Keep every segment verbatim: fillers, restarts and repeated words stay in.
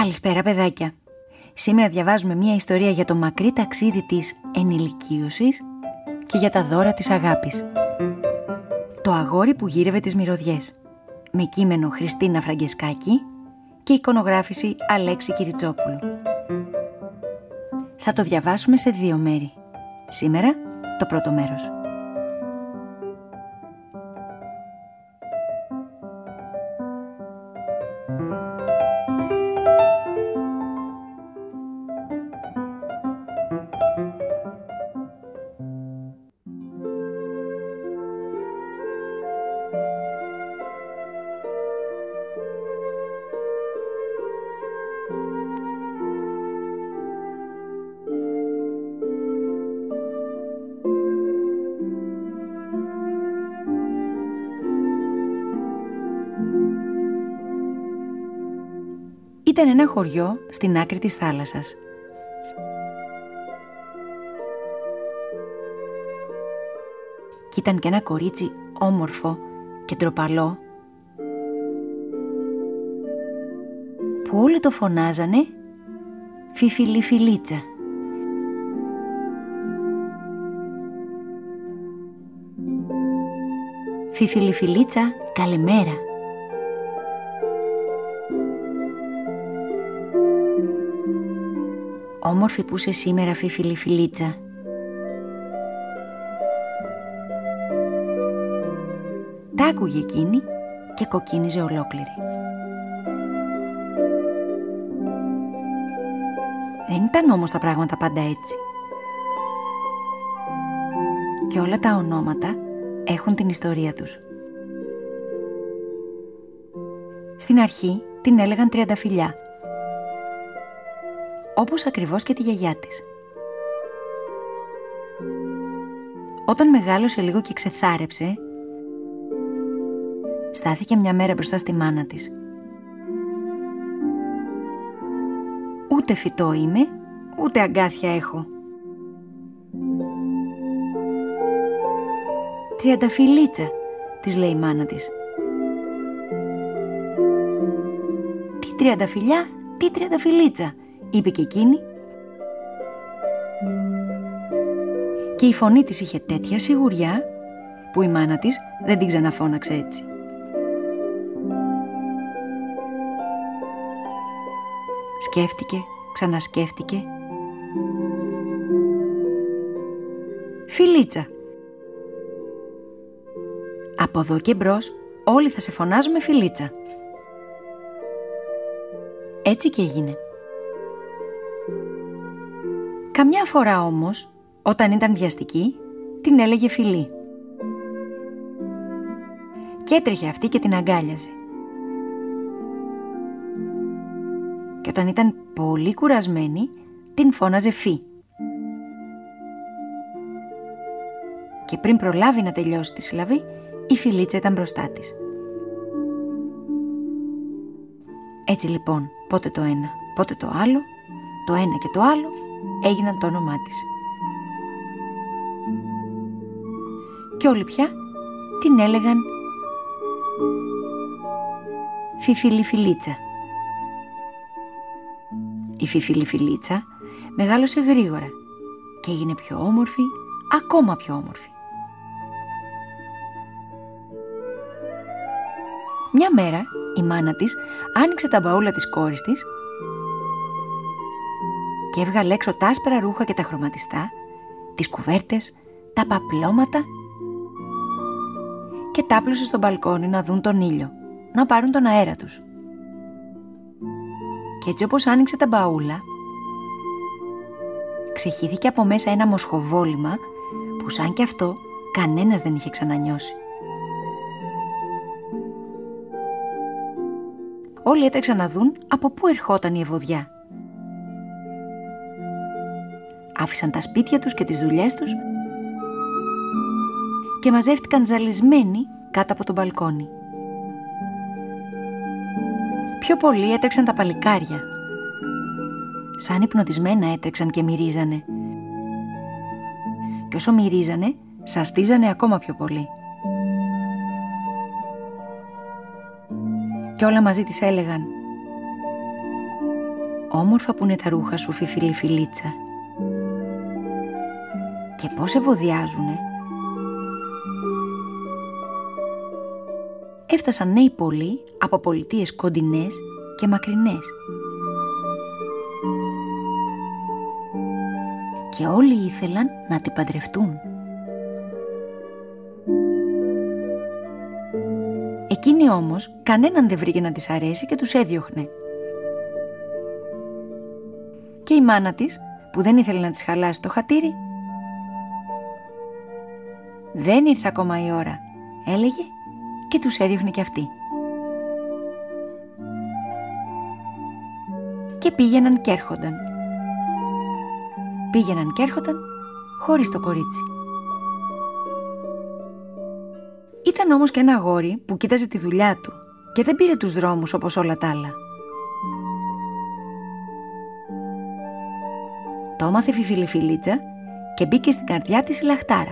Καλησπέρα παιδάκια. Σήμερα διαβάζουμε μια ιστορία για το μακρύ ταξίδι της ενηλικίωσης και για τα δώρα της αγάπης. Το αγόρι που γύρευε τις μυρωδιές. Με κείμενο Χριστίνα Φραγκεσκάκη και εικονογράφηση Αλέξη Κυριτσόπουλου. Θα το διαβάσουμε σε δύο μέρη. Σήμερα το πρώτο μέρος. Ήταν ένα χωριό στην άκρη της θάλασσας. Κι ήταν και ένα κορίτσι όμορφο και ντροπαλό που όλοι το φωνάζανε Φιφιλιφιλίτσα. Φιφιλιφιλίτσα, καλημέρα. Όμορφη που είσαι σήμερα, Φιφιλιφιλίτσα. Τα άκουγε εκείνη και κοκκίνιζε ολόκληρη. Δεν ήταν όμως τα πράγματα πάντα έτσι. Και όλα τα ονόματα έχουν την ιστορία τους. Στην αρχή την έλεγαν Τριανταφυλιά, όπως ακριβώς και τη γιαγιά της. Όταν μεγάλωσε λίγο και ξεθάρεψε, στάθηκε μια μέρα μπροστά στη μάνα της. «Ούτε φυτό είμαι, ούτε αγκάθια έχω». «Τριανταφυλίτσα», της λέει η μάνα της. «Τι τριανταφυλιά, τι τριανταφυλίτσα», είπε και εκείνη, και η φωνή της είχε τέτοια σιγουριά που η μάνα της δεν την ξαναφώναξε έτσι. Σκέφτηκε, ξανασκέφτηκε. «Φιλίτσα. Από εδώ και μπρος όλοι θα σε φωνάζουμε Φιλίτσα». Έτσι και έγινε. Καμιά φορά όμως, όταν ήταν βιαστική, την έλεγε Φιλή. Και έτρεχε αυτή και την αγκάλιαζε. Και όταν ήταν πολύ κουρασμένη, την φώναζε Φι. Και πριν προλάβει να τελειώσει τη συλλαβή, η Φιλίτσα ήταν μπροστά της. Έτσι λοιπόν, πότε το ένα, πότε το άλλο, το ένα και το άλλο έγιναν το όνομά της. Και όλοι πια την έλεγαν Φιφιλιφιλίτσα. Η Φιφιλιφιλίτσα μεγάλωσε γρήγορα και έγινε πιο όμορφη, ακόμα πιο όμορφη. Μια μέρα η μάνα της άνοιξε τα μπαούλα της κόρης της και έβγαλε έξω τα άσπρα ρούχα και τα χρωματιστά, τις κουβέρτες, τα παπλώματα και τα άπλωσε στο μπαλκόνι να δουν τον ήλιο, να πάρουν τον αέρα τους. Και έτσι όπως άνοιξε τα μπαούλα, ξεχύθηκε από μέσα ένα μοσχοβόλημα που σαν κι αυτό κανένας δεν είχε ξανανιώσει. Όλοι έτρεξαν να δουν από πού ερχόταν η ευωδιά. Άφησαν τα σπίτια τους και τις δουλειές τους και μαζεύτηκαν ζαλισμένοι κάτω από το μπαλκόνι. Πιο πολύ έτρεξαν τα παλικάρια. Σαν υπνοτισμένα έτρεξαν και μυρίζανε. Και όσο μυρίζανε, σαστίζανε ακόμα πιο πολύ. Και όλα μαζί της έλεγαν Όμορφα που είναι τα ρούχα σου, Φιφιλιφιλίτσα. Και πώς ευωδιάζουνε. Έφτασαν νέοι πολλοί από πολιτείες κοντινές και μακρινές. Και όλοι ήθελαν να την παντρευτούν. Εκείνη όμως κανέναν δεν βρήκε να της αρέσει και τους έδιωχνε. Και η μάνα της, που δεν ήθελε να της χαλάσει το χατήρι, «Δεν ήρθε ακόμα η ώρα», έλεγε, και τους έδιωχνε κι αυτή. Και πήγαιναν κι έρχονταν. Πήγαιναν κι έρχονταν χωρίς το κορίτσι. Ήταν όμως και ένα αγόρι που κοίταζε τη δουλειά του και δεν πήρε τους δρόμους όπως όλα τα άλλα. Το έμαθε Φιφιλιφιλίτσα και μπήκε στην καρδιά της η λαχτάρα.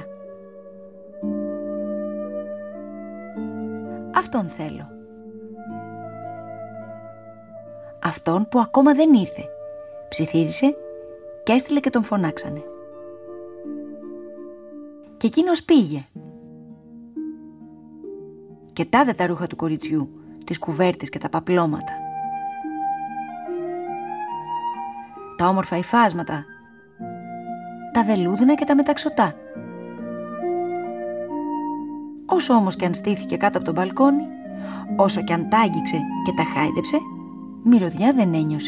Αυτόν θέλω. Αυτόν που ακόμα δεν ήρθε. Ψιθύρισε και έστειλε και τον φωνάξανε. Και εκείνος πήγε. Και τάδε τα ρούχα του κοριτσιού, τις κουβέρτες και τα παπλώματα. Τα όμορφα υφάσματα, τα βελούδινα και τα μεταξωτά. Όσο όμως κι αν στήθηκε κάτω από τον μπαλκόνι, όσο κι αν τα άγγιξε και τα χάιδεψε, μυρωδιά δεν ένιωσε.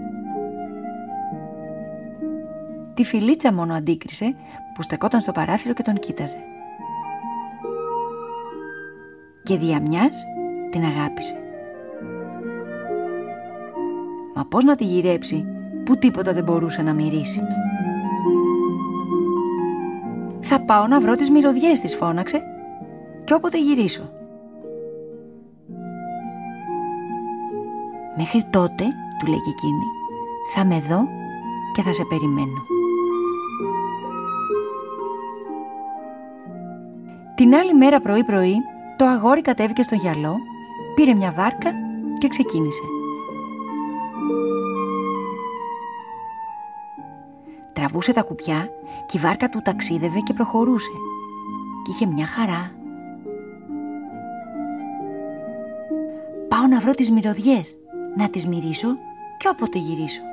Τη Φιλίτσα μόνο αντίκρισε που στεκόταν στο παράθυρο και τον κοίταζε. Και δια μιας την αγάπησε. Μα πώς να τη γυρέψει που τίποτα δεν μπορούσε να μυρίσει. «Θα πάω να βρω τις μυρωδιές», της φώναξε, «και όποτε γυρίσω». «Μέχρι τότε», του λέγει εκείνη, «θα με δω και θα σε περιμένω». Την άλλη μέρα πρωί-πρωί το αγόρι κατέβηκε στο γυαλό, πήρε μια βάρκα και ξεκίνησε. Τραβούσε τα κουπιά και η βάρκα του ταξίδευε και προχωρούσε. Και είχε μια χαρά. «Πάω να βρω τις μυρωδιές, να τις μυρίσω και όποτε γυρίσω».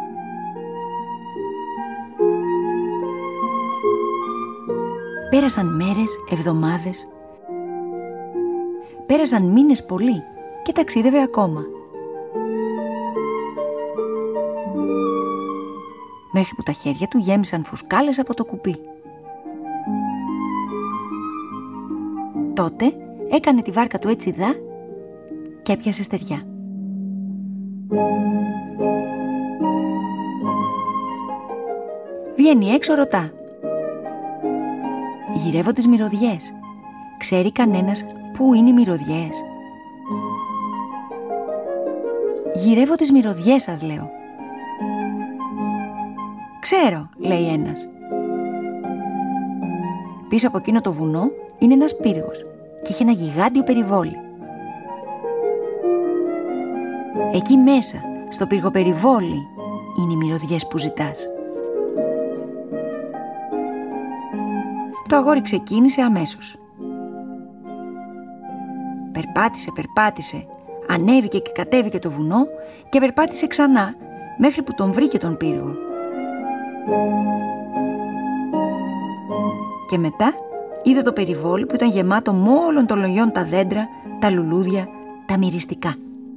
Πέρασαν μέρες, εβδομάδες, πέρασαν μήνες πολλοί και ταξίδευε ακόμα. Μέχρι που τα χέρια του γέμισαν φουσκάλες από το κουπί. Τότε έκανε τη βάρκα του έτσι δά και έπιασε στεριά. Βγαίνει έξω, ρωτά. «Γυρεύω τις μυρωδιές. Ξέρει κανένας πού είναι οι μυρωδιές?» «Γυρεύω τις μυρωδιές σας, λέω». «Ξέρω», λέει ένας. Πίσω από εκείνο το βουνό είναι ένας πύργος και έχει ένα γιγάντιο περιβόλι. Εκεί μέσα, στο πυργοπεριβόλι, είναι οι μυρωδιές που ζητάς. Το αγόρι ξεκίνησε αμέσως. Περπάτησε, περπάτησε, ανέβηκε και κατέβηκε το βουνό και περπάτησε ξανά μέχρι που τον βρήκε τον πύργο. Και μετά είδε το περιβόλι που ήταν γεμάτο με όλων των λογιών τα δέντρα, τα λουλούδια, τα μυριστικά.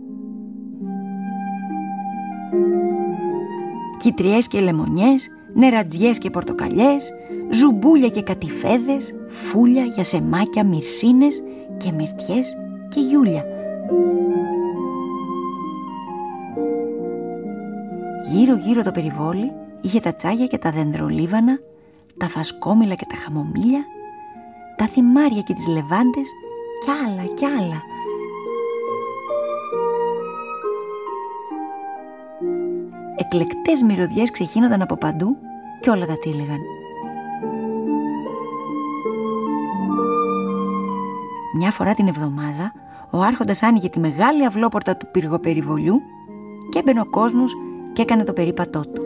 Κιτριές και λεμονιές, νερατζιές και πορτοκαλιές, ζουμπούλια και κατηφέδες, φούλια, γιασεμάκια, μυρσίνες και μυρτιές και γιούλια. Γύρω-γύρω το περιβόλι είχε τα τσάγια και τα δενδρολίβανα, τα φασκόμηλα και τα χαμομήλια, τα θυμάρια και τις λεβάντες κι άλλα κι άλλα. Εκλεκτές μυρωδιές ξεχύνονταν από παντού και όλα τα τύλιγαν. Μια φορά την εβδομάδα ο άρχοντας άνοιγε τη μεγάλη αυλόπορτα του πυργοπεριβολιού και έμπαινε ο κόσμος και έκανε το περίπατό του.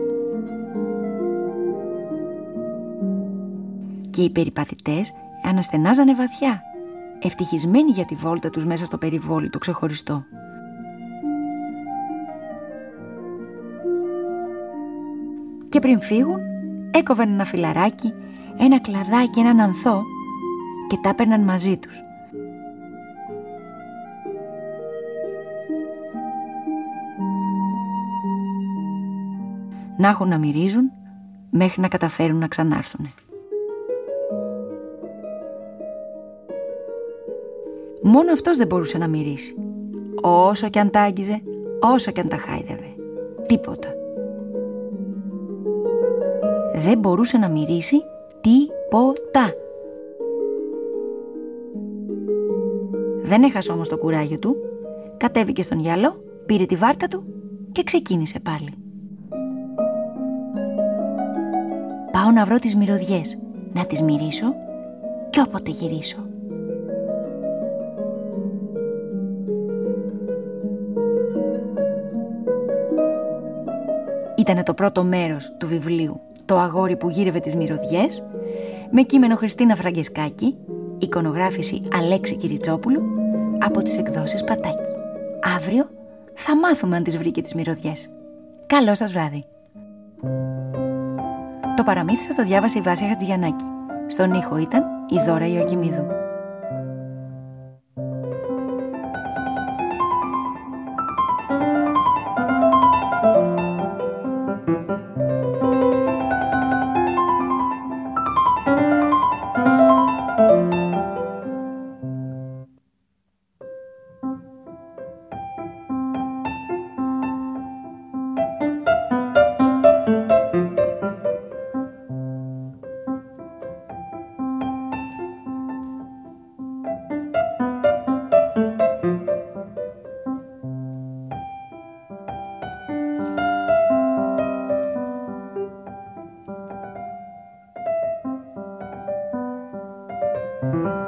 Και οι περιπατητές αναστενάζανε βαθιά, ευτυχισμένοι για τη βόλτα τους μέσα στο περιβόλι ξεχωριστό. Και πριν φύγουν, έκοβαν ένα φιλαράκι, ένα κλαδάκι, έναν ανθό και τα έπαιρναν μαζί τους. Να έχουν να μυρίζουν μέχρι να καταφέρουν να ξανάρθουνε. Μόνο αυτός δεν μπορούσε να μυρίσει. Όσο κι αν τα άγγιζε, όσο κι αν τα χάιδευε. Τίποτα. Δεν μπορούσε να μυρίσει τίποτα. Δεν έχασε όμως το κουράγιο του, κατέβηκε στον γυαλό, πήρε τη βάρκα του και ξεκίνησε πάλι. Πάω να βρω τις μυρωδιές, να τις μυρίσω κι όποτε γυρίσω. Ήτανε το πρώτο μέρος του βιβλίου «Το αγόρι που γύρευε τις μυρωδιές», με κείμενο Χριστίνα Φραγκεσκάκη, εικονογράφηση Αλέξη Κυριτσόπουλου, από τις εκδόσεις Πατάκη. Αύριο θα μάθουμε αν τις βρήκε τις μυρωδιές. Καλό σας βράδυ. Το παραμύθι σας το διάβασε η Βάσια Χατζηγιαννάκη. Στον ήχο ήταν η Δώρα Ιωακημίδου. Thank you.